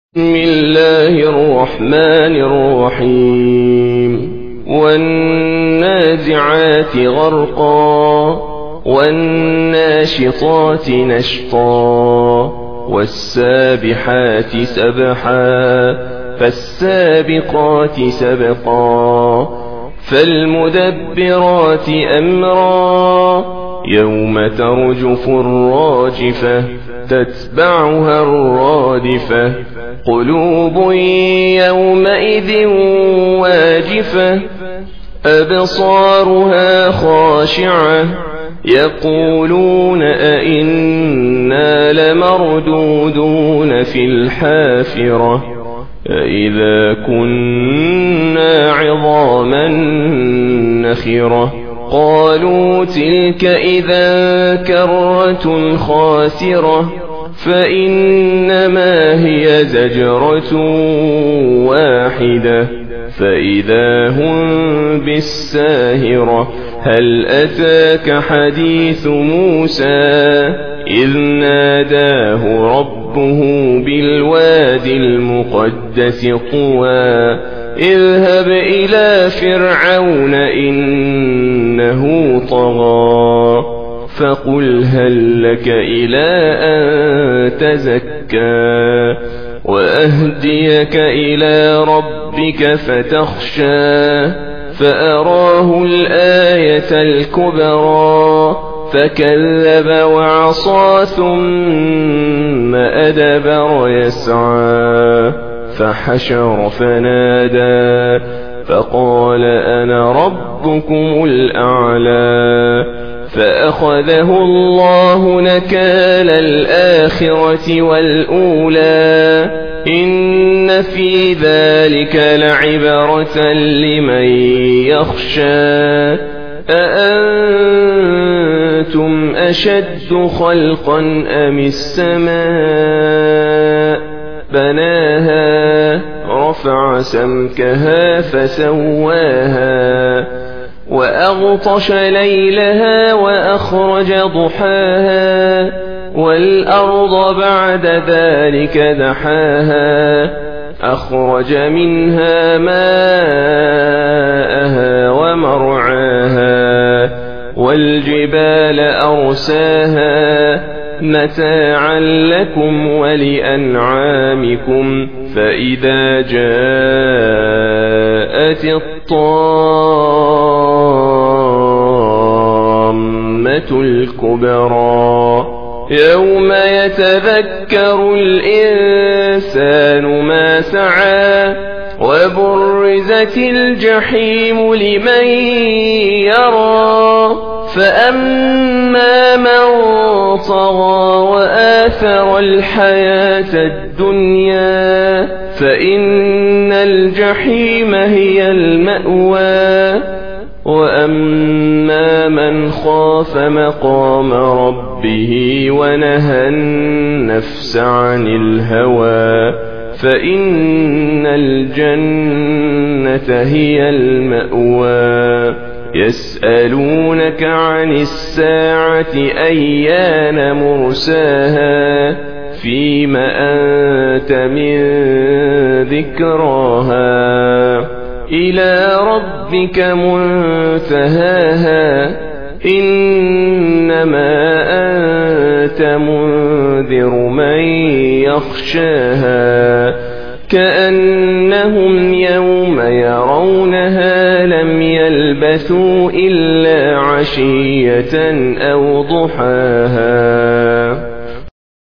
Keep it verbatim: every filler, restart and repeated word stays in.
بسم الله الرحمن الرحيم والنازعات غرقا والناشطات نشطا والسابحات سبحا فالسابقات سبقا فالمدبرات أمرا يوم ترجف الراجفة تتبعها الرادفة قلوب يومئذ واجفة أبصارها خاشعة يقولون أئنا لمردودون في الحافرة أئذا كنا عظاما نخرة قالوا تلك إذا كرة خاسرة فإنما هي زجرة واحدة فإذا هم بالساهرة هل أتاك حديث موسى إذ ناداه ربه بالوادي المقدس طوى اذهب إلى فرعون إنه طغى فقل هل لك إلى أن تزكى وأهديك إلى ربك فتخشى فأراه الآية الكبرى فكذب وعصى ثم أدبر يسعى فحشر فنادى فقال أنا ربكم الأعلى فأخذه الله نكال الآخرة والأولى إن في ذلك لعبرة لمن يخشى أأنتم أشد خلقا أم السماء بناها رفع سمكها فسواها وأغطش ليلها وأخرج ضحاها والأرض بعد ذلك دحاها أخرج منها ماءها ومرعاها والجبال أرساها متاعا لكم ولأنعامكم فإذا جاءت الطامة الكبرى يوم يتذكر الإنسان ما سعى وبرزت الجحيم لمن يرى فأما من طغى وآثر الحياة الدنيا فإن الجحيم هي المأوى وأما من خاف مقام ربه ونهى النفس عن الهوى فإن الجنة هي المأوى يسألونك عن الساعة أيان مرساها فيم أنت من ذكراها إلى ربك منتهاها إنما أنت منذر من يخشاها كأنهم يوم يرونها لم يلبثوا إلا عشية أو ضحاها.